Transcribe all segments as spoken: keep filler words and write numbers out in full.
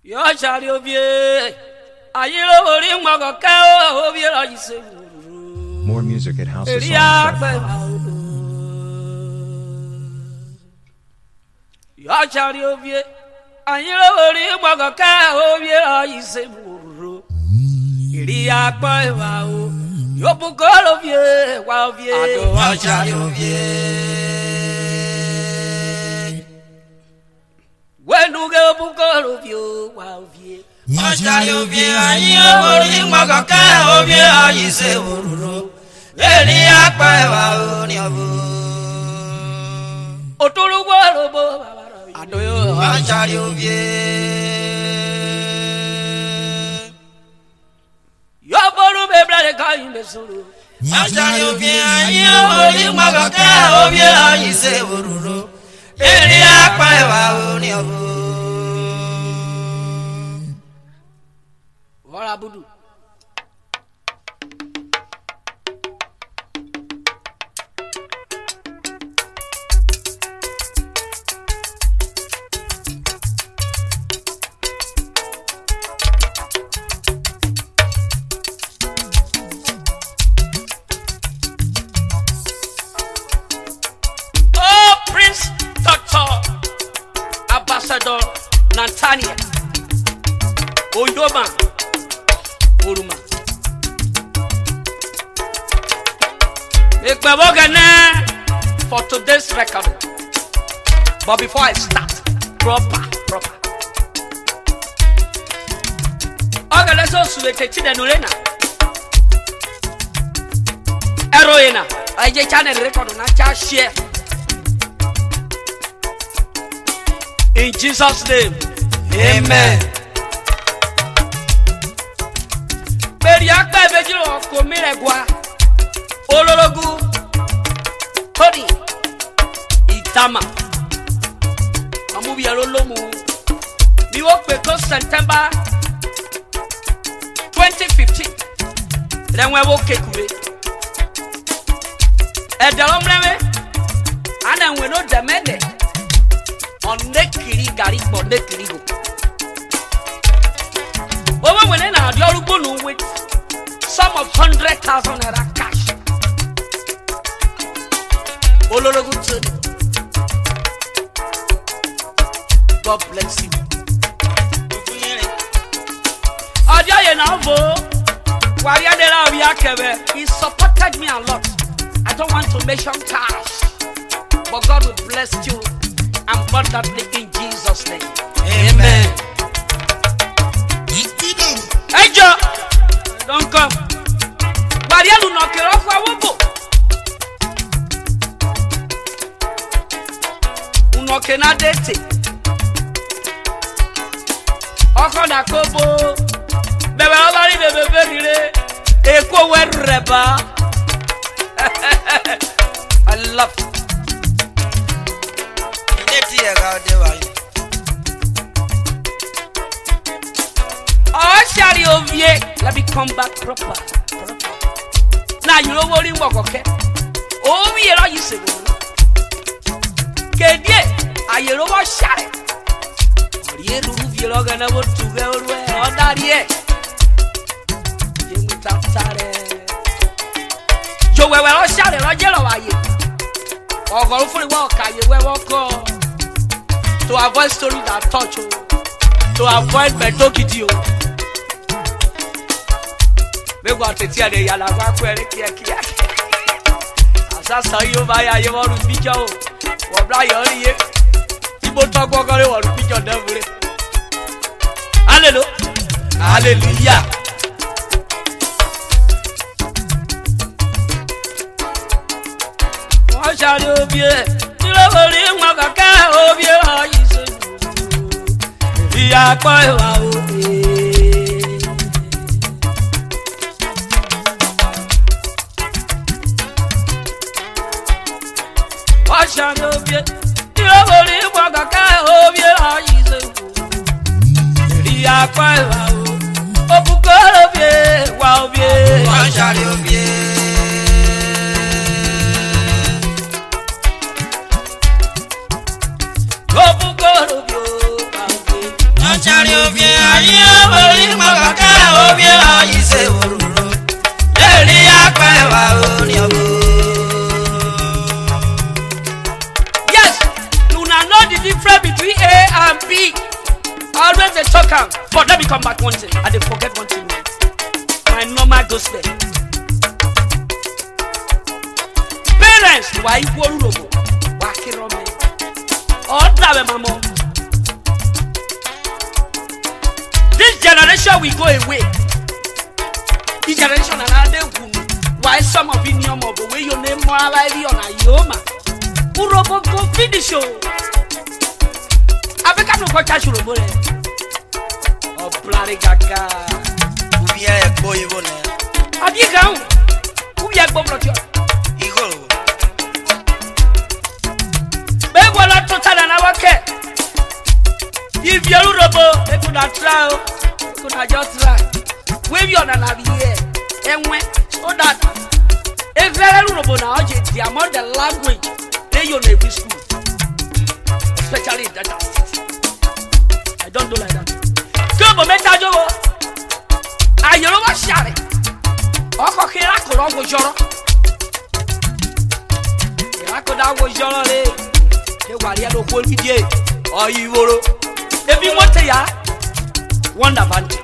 Yo shall you be? Are you over in Magaka? Over you say. More music at house of Yo shall you be? Are you over in Magaka? Over you say. Iria Pava, your book of you, while you are shall you be? When you go book of you, while you are shall you be? Are you over in Magaka? Over you say, Iria Pava, Otolo, I do you, I shall you be? Your bottle, baby, guy in the solo. I shall you be? Are you over in Magaka? Over you say, Iria Pava, what I do? Ambassador Nantania Oyoma Oruma Ekbabogana for today's recording. But before I start, proper, proper. Okay, let's also take the Nurena Eroena. I just channel record on a share. In Jesus' name, amen. Periakba bejiro ko miregwa. Olologu. Tony. Itama. Amubi alolomu. We work because September twenty fifteen. Then we work kekube. E dalomrewe. And then we know the men. On nekiri gari for nekiri go. Over when I had your bunu with some of hundred thousand naira cash. Olologu Tony. God bless you. Adia Yenavo, Wariadela Wiakebe, he supported me a lot. I don't want to mention cash, but God will bless you abundantly in Jesus' name. Amen. Hey Joe, don't come. Marialu no kero kwa wobo. Uno kena dete. Oko na kobo. Bebe obari bebe berire. Eko werreba. I love it. Oh, Shari Ovie, let me come back proper. proper. Now you know what you walk, okay? Oh, we are you say, Kedie, I you know what Shari. You move your organ over to go where or that yet. You without Sare. Joe, where I shot it, I yellow are you. Or go for the walk, I you will walk. To avoid stories that touch you, to avoid my talking to you. We want to tell the Yalawa query here. As I saw you via your own picture, or Brian, people talk about your picture. Hallelujah. Hallelujah. What shall you be? You love him, Magaka, oh, yeah. Ya kwa wa obe. Washa obie, yo bori Magaka obie ayize. Ya kwa wa o, obuko obie wa obie. Washa obie. Obuko obie. just a talk am. But let me come back one thing. I dey forget one thing. My normal gospel. Parents, why you go robo? Why kiro me? All that mama. This generation will go away. This generation another woman. Why some of you know more? But when your name more alive on a yoma, Urobo go finish show. I become no catch you, boy. Oh, bloody gaga. Who are a boy? Have you gone? Who are you going to? Eagle. Baby, we're not total and our care. If you're Urobo, they could not try. Could not just try. Wave you on an here. And when so that if very Urobo now, the amount of language they use in every school, especially in data. I don't do like that. Go, but make that job. I you know what share. Oko kira ko lo go joro. Kira ko da go joro le. Ke wari ado ko bidie. Oyi woro. Ebi mo te ya. Wonder band.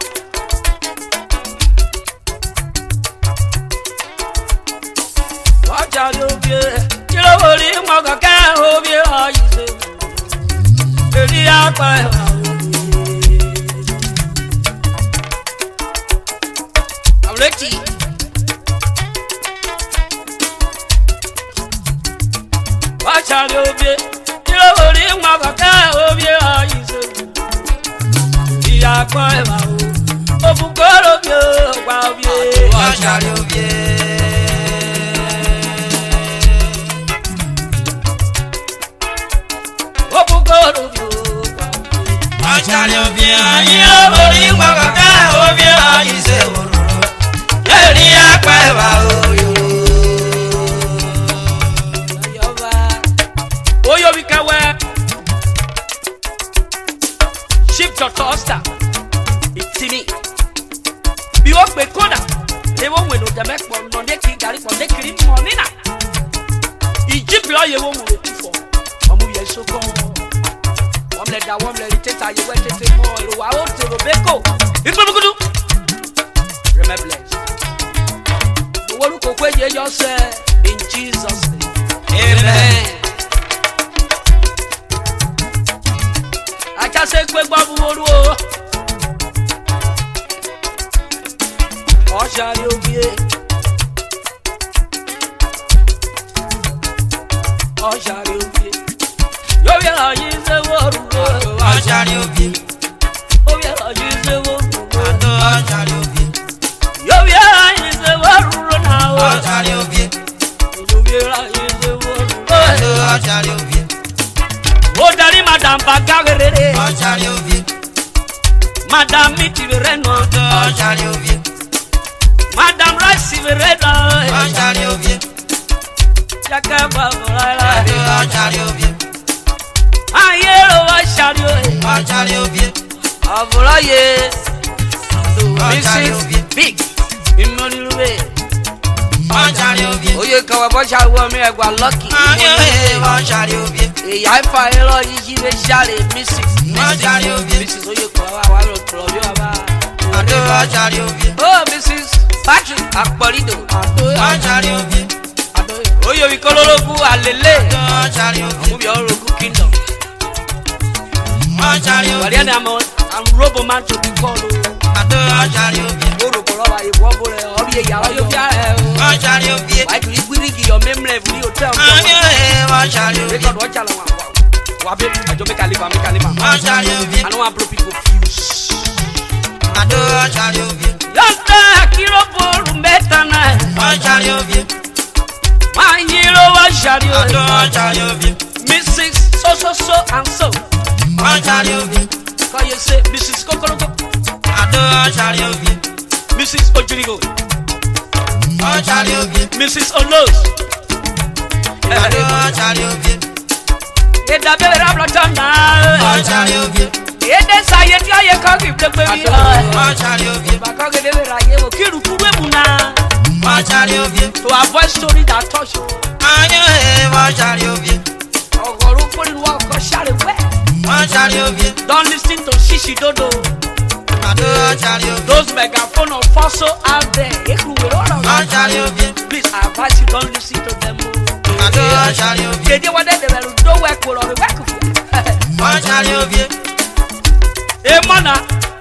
Wacha lo bie. Kilo wori mo ga ka o bie oyi se. Eri apa. Ready. Watch out, you be. You will in my car of your eyes. We are quite well. Oh, God of you, while you watch out, you be. Oh, God of you, watch out, you be. You will in my car of your eyes. Oyo bikawe Chief Doctor Oster itini bi o pe koda e wo we no de mek pon no de ki gari pon de kiri money na Egypt lo ye wo mu ti fo omu ye so ko won le da won le teta ye we tete mo ro wa o te ro beko ipobugudu remember what could you just say in Jesus' name? Amen. I just say, quick, Babu, oh, shall you be? Oh, shall you be? Yo, yeah, you say, what? Oh, shall you be? Oh, yeah, you say, what? Oh, shall you be? Yo, yeah, you say, what? Oh, shall you be? Oh, shall you be? Oh, Daddy, Madame Bagagere. Oh, shall you be? Madame Mitivereno. Oh, shall you be? Madame Racivereno. Oh, shall you be? Jacaba, oh, shall you be? I hear, oh, shall you be? Oh, shall you be? Oh, shall you be? Big. In money way. Oh, you come about your woman, I got lucky. I find a lot of you, Charlie, Missus Missus Oh, you call our club. Oh, Missus Patrick, Akbarido. Oh, you call Orogu, Alele. Oh, you are Orogu Kingdom. I'm Roboman to be called. I believe we give your memory for your tell. I don't want people confused. I don't want Kiro for Metana. My hero was Shadio. Missus So, so, so, and so. Can you say Missus Kokoroko? Missus Ojirigo. Missus Olos. Eda bebe rabla tanda. Ede sa ye tia ye ka ki pe bi. Ba ka ge bebe ra ye o kiru kuwe muna. To avoid story that touch you. Ogoru pori wa ko share we. Don't listen to Shishi Dodo. Those megaphone of fossil out there. Please, I advise you don't listen to them. They do what they do. Don't work for or work for. Hey, mana.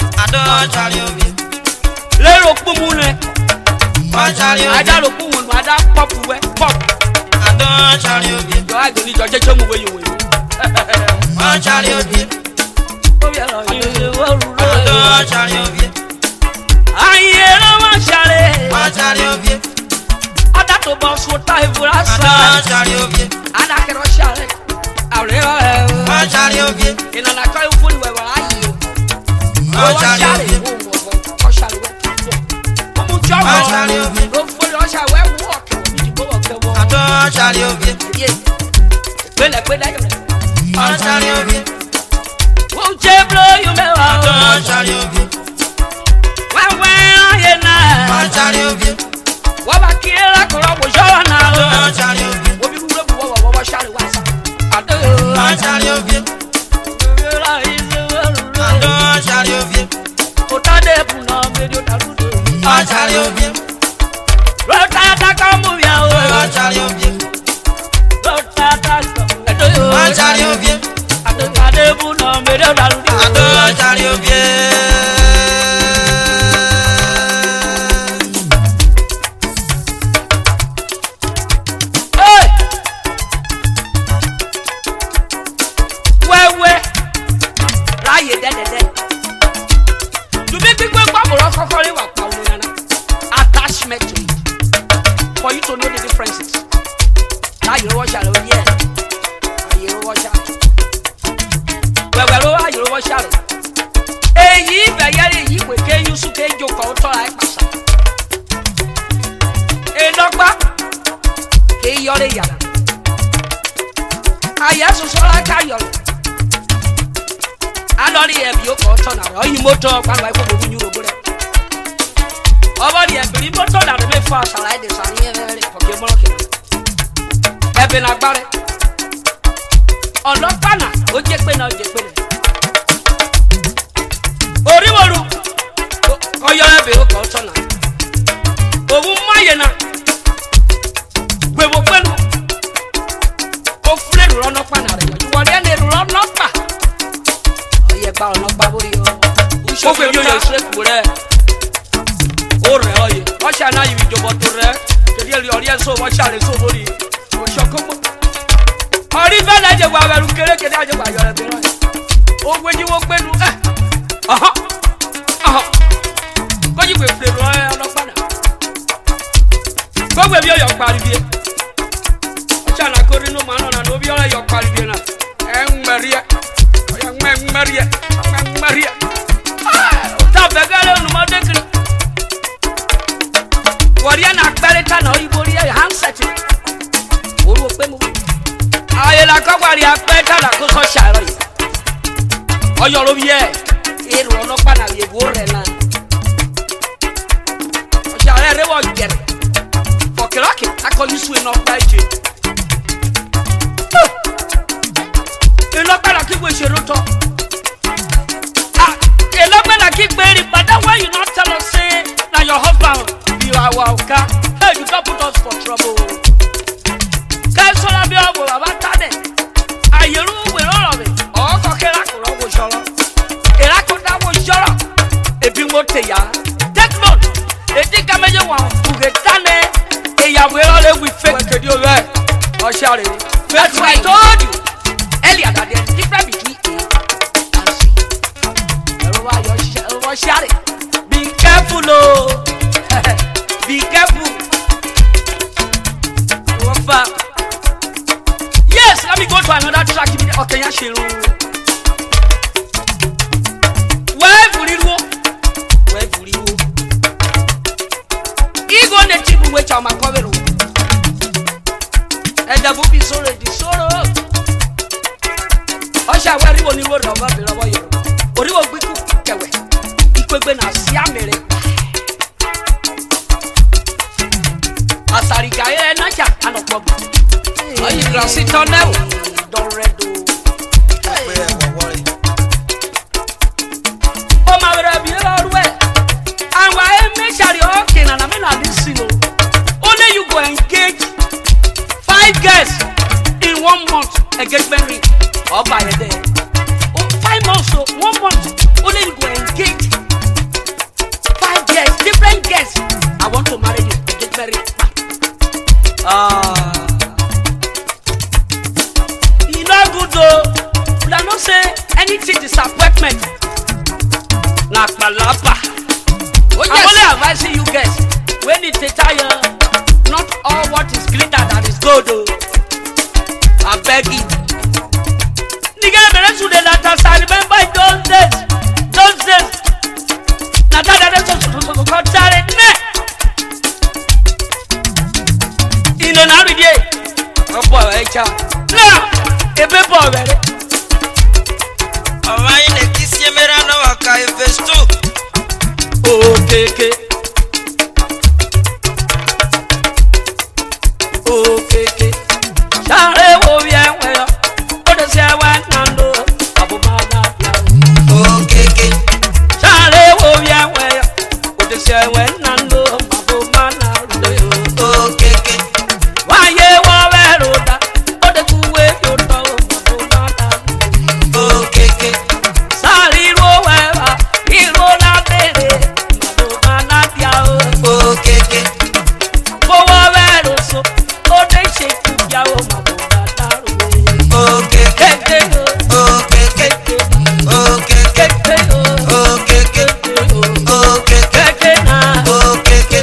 Lero kumune. I don't know. I don't pop away. Pop. I don't charge you. I don't need your check where you will. I charge you. Oh, yeah, I don't charge you. I hear no share. I charge you. I don't boss what I will ask. I charge you. I don't share. I will. I charge you. In an account for where I you. I charge you. I shall work. I charge you. Go for your shall walk. I don't charge you. Yes. Well, I put that. I charge you. Won't you blow you know? I don't charge you. Well, well, I know. I charge you. What I kill like a robot, I don't charge you. What you look for, what shall I was? I don't charge you. I don't charge you. What I did, no, video. I charge you. Rotata come here, I charge you. Rotata come. I charge you. I don't know, video. I don't charge you. Hey, where where? Right here, there, there. To be big, we're going to call you attachment to it. For you to know the differences. Now you watch out, yeah. You watch out. Well, well, you watch out. Hey, ye, very, ye, we can use to take your culture like myself. Hey, knock back. Hey, you're the young. I yes, so I carry on. I don't have your culture now. You motor, and I will you over there. Over the every motor that may fast like this, and here for your market. Heaven about it. On the panel, what you pay now, you pay. Oriwaru, oh, you're a bit of culture. Oh, Mayana, we will win. Oh, fled run up panel. You want any run up? Oh, you're bound up, Babu. Who should be your slip with her? Oh, really? What shall I use your bottle? The real audience, so what shall I so worry? What shall come? Or even I just want to get it out of my yard. Oh, when you walk in, uh huh, uh huh. But you will play royal on banner. Go with your party. Shall I go to no man on your party? And Maria, young man, Maria, Maria. Stop the girl on the mountain. Wariana Beretta no Iboria handset. Uru pemu. Ayela kawari apeta la ko so sharo yi. Oyo lo bi e. Eru ono pa na ye wo re na. O share re wo jere. Okiroki akoli su eno pa eje. Eno pa la ki we se roto. Ah, eno pa la ki pe ri, but that why you not tell us say na your husband. You are welcome. Hey, you don't put us for trouble. Guys, all of you are about that. Are you with all of it? Oh, okay, I could always show up. And I could always show up. If you want to, ya take note. They think I made you want to get done. And you will all we fake to do that. Oh, shall it? That's what I told you earlier that there's a difference between A and C. Everybody, shall it? Be careful, oh. Be careful. Yes, let me go to another track. Okay, yeah, she where would you go? Where would you go? He go the tip which I'm a cover. And the book is already sorrow. I shall wear you on the road of a you. Or you will be cooked away. Equipment as Yamere. Asari kaya na cha ano problem. Ayi grassi tonel. Don't redo. Hey, Palapa. Oh, I'm only advising you guys when it's a tire, not all what is glitter that is gold. Oh. I beg it. Nigga, better to the latter side. Remember those days, those days. Now that is so so so so so sorry. You know now we get. Oh boy, hey child. Now, a bit boy, ready? Oh, I need to see me run over Kai Face too. Okay, okay. Okay, okay. Share wo bien well. What is your one and do? Abu Mada. Okay, okay. Share wo bien well. What is your one and do? Abu Mada. Okay, okay. Why you want to do? What the two way you do? Abu Mada. Okay, okay. Sorry, wo well. Hero na tere. Abu Mada. Okay, okay. For what well so. Oh, they shake you, Yao, Abu Mada. Okay, okay. Hey, hey, oh. Okay, okay. Okay, okay. Okay, okay. Okay, okay. Okay, okay.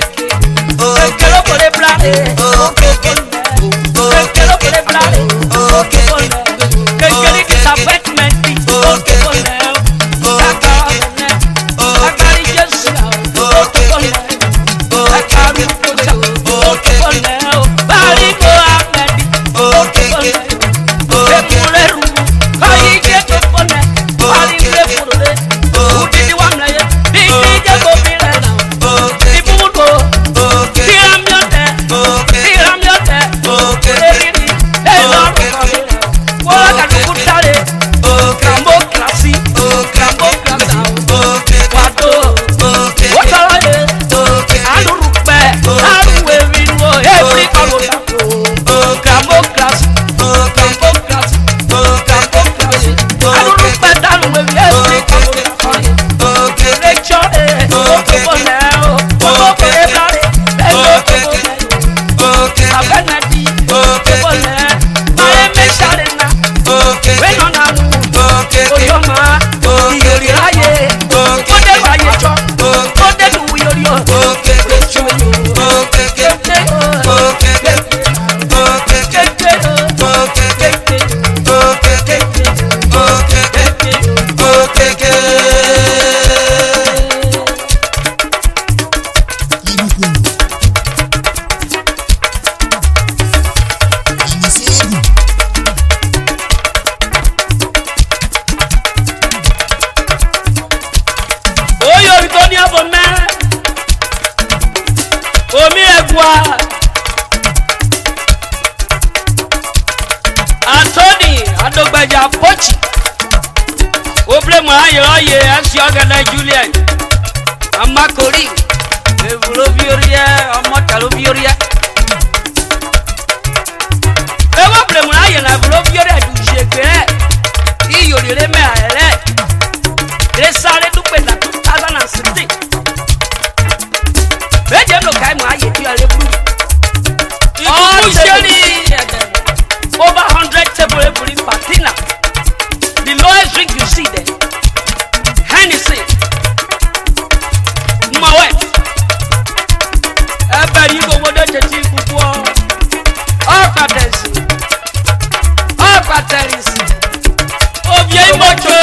Anthony Adogbaja Pochi Oblemo ayo aye asi ogana Julian Amakori Evulo bioria amotalo bioria Ewo oblemo aye na evulo bioria du jegbe iyo lere me ale Re sare dupe na two thousand sixteen Beje no kai mo aye bi ale bru Oh Jenny over one hundred table every patina. The lowest drink you see there. Hennessy. Moet. Everybody go water to tea before. All patterns. All patterns. Oh, bien moto.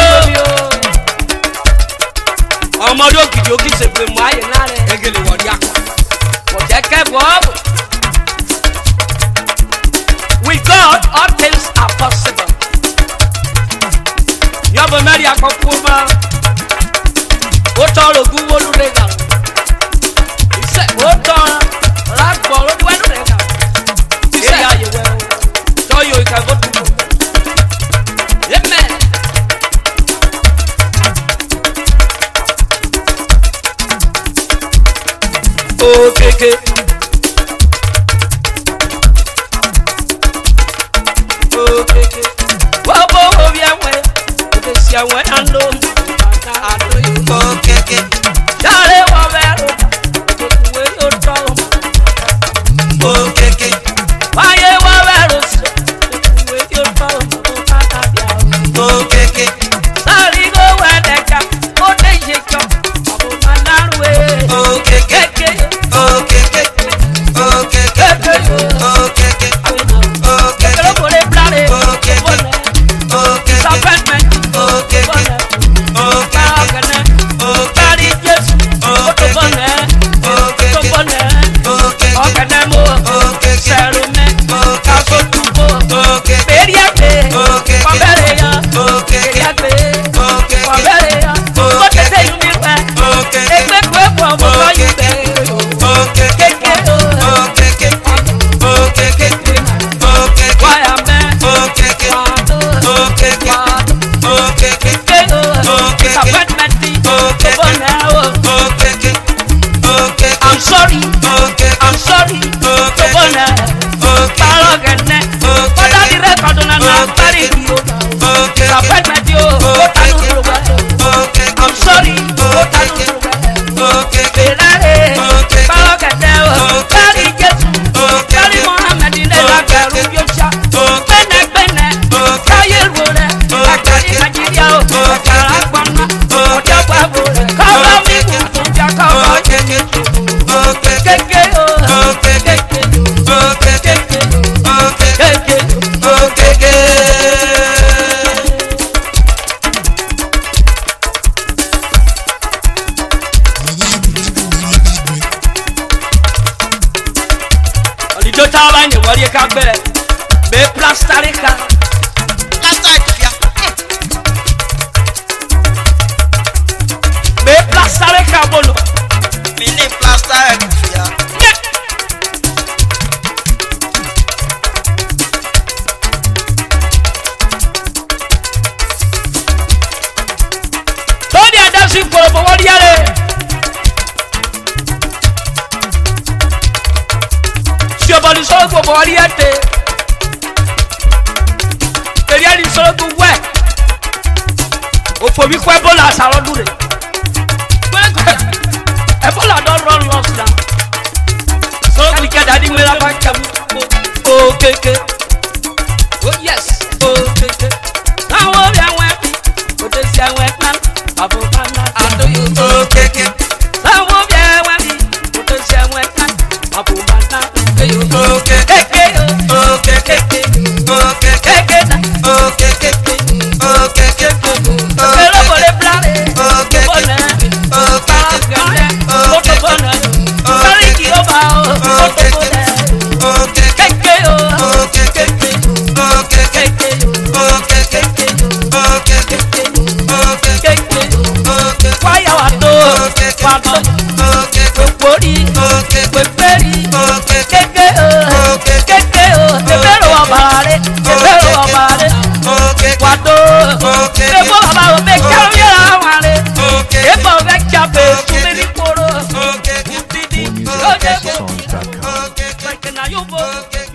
Omodo kidoki se pe mo aye na re. Egele wori akwa. But eke bob. With God, all things are possible. You have a Mary Akopuma. What all of Google do they got? He said, what all that ball do I do they got? He said, yeah, you will. So you can go to Amen. Okay, okay. Ya we ando ata ado yo keke dale wa vero we yo to o keke wa ye wa vero we yo to ata ya o keke dale go we deka o de je ko taba ni wari ka be be plastarika plastarika be plastarika bolo mini plastarika Tony adasi ko bo wari yare Siobali so ko bo wari yate Teriani so ko we Ofobi ko ebola saro dure Ebola don run lost now So we get daddy me la back oh keke oh yes oh keke now we are happy but this year we plan Babu bana ando you oh keke now we are happy but this year we plan Babu bana you oh keke oh keke oh keke oh keke oh keke Pero por el plan oh keke oh keke Oto bona Sari ki o ba Oto bona oh keke Keke o oh keke oh keke oh keke oh keke oh keke oh keke Waya wato Wato oh keke Pori oh keke Peri oh keke Keke o Keke o Tebero abare Tebero abare oh keke Wato Ebo baba o be kawi la wale oh keke Ebo be chape Kumiri poro oh keke Didi More music at house songs dot com. oh keke Like na yo bo